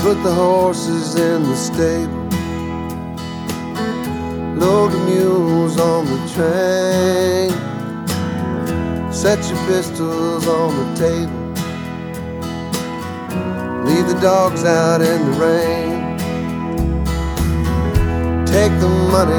Put the horses in the stable, load the mules on the train, set your pistols on the table, leave the dogs out in the rain. Take the money